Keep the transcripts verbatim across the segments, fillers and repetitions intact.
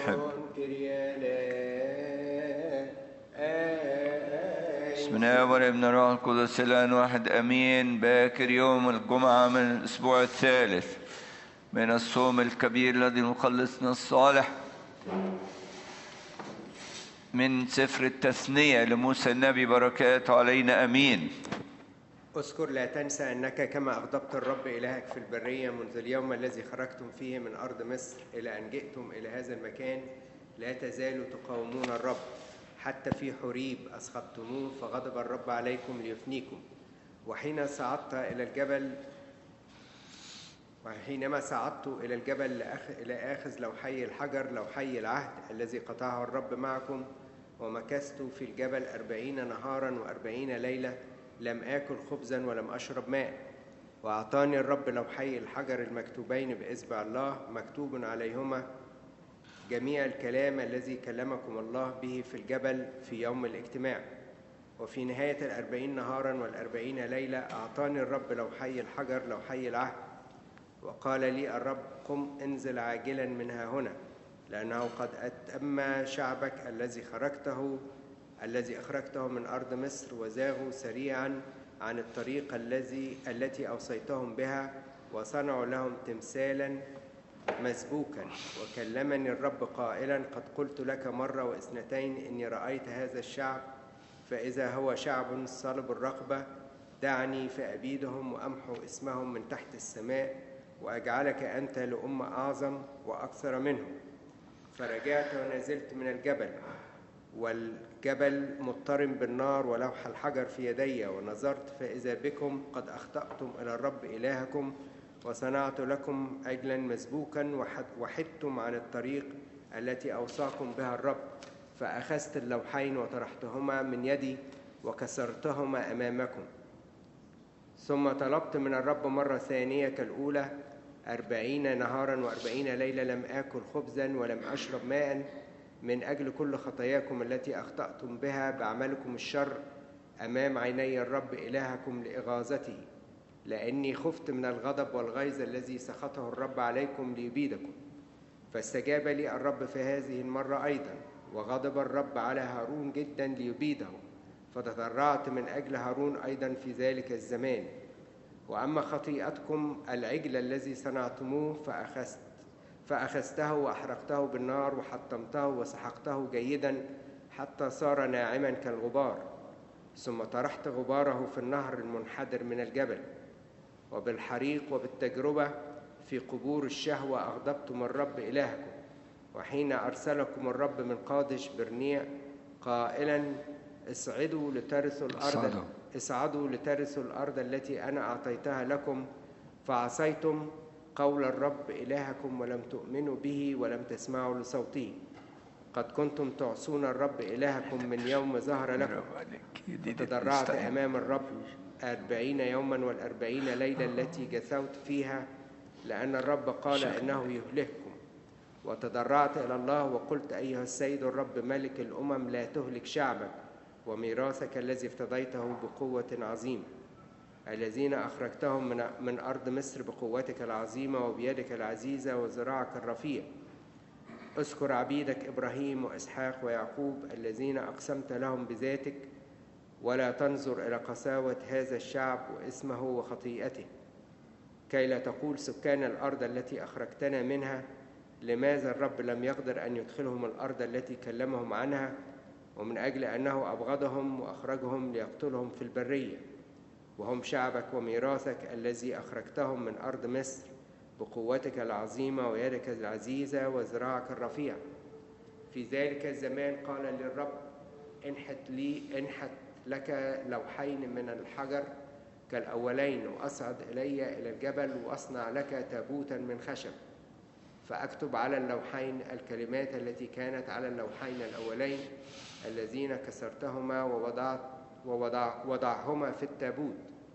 المحب. بسم الله والابن الروح القدس الآن واحد أمين. باكر يوم الجمعة من الأسبوع الثالث من الصوم الكبير الذي مخلصنا الصالح من سفر التثنية لموسى النبي، بركاته علينا أمين. اذكر لا تنسى أنك كما أغضبت الرب إلهك في البرية منذ اليوم الذي خرجتم فيه من أرض مصر إلى أن جئتم إلى هذا المكان، لا تزالوا تقاومون الرب حتى في حريب أسخطتموه، فغضب الرب عليكم ليفنيكم. وحين صعدت إلى الجبل وحينما صعدت إلى الجبل لآخذ لوحي الحجر، لوحي العهد الذي قطعه الرب معكم، ومكثت في الجبل أربعين نهارا وأربعين ليلة، لم آكل خبزا ولم أشرب ماء. وأعطاني الرب لوحي الحجر المكتوبين بإصبع الله، مكتوب عليهما جميع الكلام الذي كلمكم الله به في الجبل في يوم الاجتماع. وفي نهاية الأربعين نهارا والأربعين ليلة أعطاني الرب لوحي الحجر، لوحي العهد، وقال لي الرب: قم انزل عاجلا من ها هنا، لأنه قد أتم شعبك الذي خرجته الذي أخرجته من أرض مصر، وزاغوا سريعا عن الطريق الذي التي أوصيتهم بها، وصنعوا لهم تمثالا مسبوكا. وكلمني الرب قائلا: قد قلت لك مرة واثنتين إني رأيت هذا الشعب، فإذا هو شعب صلب الرقبة، دعني فأبيدهم وأمحو اسمهم من تحت السماء، وأجعلك أنت لأمة أعظم وأكثر منهم. فرجعت ونزلت من الجبل، والجبل مضطرم بالنار ولوح الحجر في يدي، ونظرت فإذا بكم قد أخطأتم إلى الرب إلهكم، وصنعت لكم عجلا مسبوكا، وحدتم عن الطريق التي أوصاكم بها الرب. فأخذت اللوحين وطرحتهما من يدي وكسرتهما أمامكم. ثم طلبت من الرب مرة ثانية كالأولى أربعين نهارا وأربعين ليلة، لم آكل خبزا ولم أشرب ماء، من أجل كل خطاياكم التي أخطأتم بها بعملكم الشر أمام عيني الرب إلهكم لإغاظته، لأني خفت من الغضب والغيظ الذي سخطه الرب عليكم ليبيدكم. فاستجاب لي الرب في هذه المرة أيضا، وغضب الرب على هارون جدا ليبيده، فتضرعت من أجل هارون أيضا في ذلك الزمان. وأما خطيئتكم العجل الذي صنعتموه فأخذت فأخذته وأحرقته بالنار، وحطمته وسحقته جيدا حتى صار ناعما كالغبار، ثم طرحت غباره في النهر المنحدر من الجبل. وبالحريق وبالتجربة في قبور الشهوة أغضبتم الرب إلهكم. وحين أرسلكم الرب من قادش برنيع قائلا: اصعدوا لترثوا الأرض اصعدوا لترثوا الأرض التي أنا أعطيتها لكم، فعصيتم قول الرب إلهكم ولم تؤمنوا به ولم تسمعوا لصوته. قد كنتم تعصون الرب إلهكم من يوم ظهر لكم. فتضرعت أمام الرب أربعين يوما والأربعين ليلة التي جثوت فيها، لأن الرب قال إنه يهلككم. وتضرعت إلى الله وقلت: أيها السيد الرب ملك الأمم، لا تهلك شعبك وميراثك الذي افتديته بقوة عظيمة، الذين أخرجتهم من من أرض مصر بقوتك العظيمة وبيدك العزيزة وذراعك الرفيع. اذكر عبيدك إبراهيم وإسحاق ويعقوب الذين أقسمت لهم بذاتك، ولا تنظر إلى قساوة هذا الشعب واسمه وخطيئته، كي لا تقول سكان الأرض التي أخرجتنا منها: لماذا الرب لم يقدر أن يدخلهم الأرض التي كلمهم عنها؟ ومن أجل أنه أبغضهم وأخرجهم ليقتلهم في البرية، وهم شعبك وميراثك الذي أخرجتهم من أرض مصر بقوتك العظيمة ويدك العزيزة وذراعك الرفيع. في ذلك الزمان قال للرب: انحت لي انحت لك لوحين من الحجر كالأولين، وأصعد إلي إلى الجبل وأصنع لك تابوتا من خشب، فأكتب على اللوحين الكلمات التي كانت على اللوحين الأولين الذين كسرتهما ووضعت ووضع وضعهما في التابوت.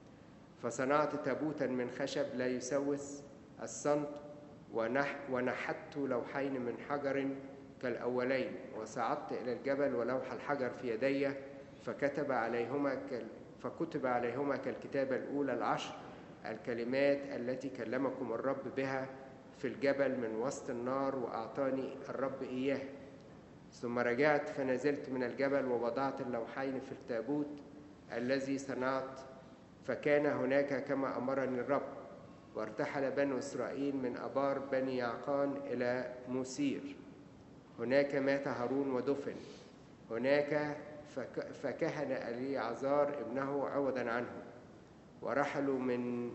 فصنعت تابوتا من خشب لا يسوس الصمت، ونح ونحت لوحين من حجر كالأولين، وصعدت إلى الجبل ولوح الحجر في يدي، فكتب عليهما كال فكتب عليهما كالكتابة الأولى العشر الكلمات التي كلمكم الرب بها في الجبل من وسط النار وأعطاني الرب إياه. ثم رجعت فنزلت من الجبل ووضعت اللوحين في التابوت الذي صنعت، فكان هناك كما أمرني الرب. وارتحل بنو إسرائيل من أبار بني يعقان إلى موسير، هناك مات هارون ودفن هناك، فك فكهن اليعزار ابنه عوضا عنه. ورحلوا من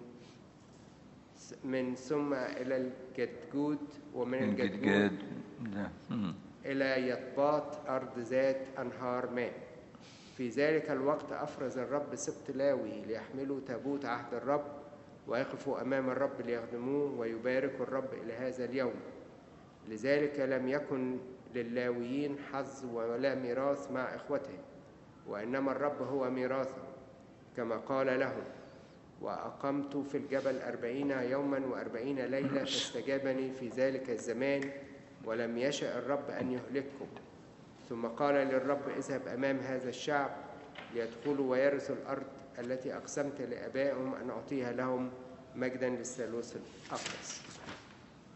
من ثم إلى الجدجود، ومن الجدجود إلى يطباط أرض ذات أنهار ماء. في ذلك الوقت أفرز الرب سبط لاوي ليحملوا تابوت عهد الرب ويقفوا أمام الرب ليخدموه ويباركوا الرب إلى هذا اليوم. لذلك لم يكن للاويين حظ ولا ميراث مع إخوتهم، وإنما الرب هو ميراثهم كما قال لهم. وأقمت في الجبل أربعين يوما وأربعين ليلة، فاستجابني في ذلك الزمان، ولم يشأ الرب أن يهلككم. ثم قال للرب: اذهب أمام هذا الشعب ليدخلوا ويرثوا الأرض التي أقسمت لآبائهم أن أعطيها لهم، مجدا للثالوث الأقدس.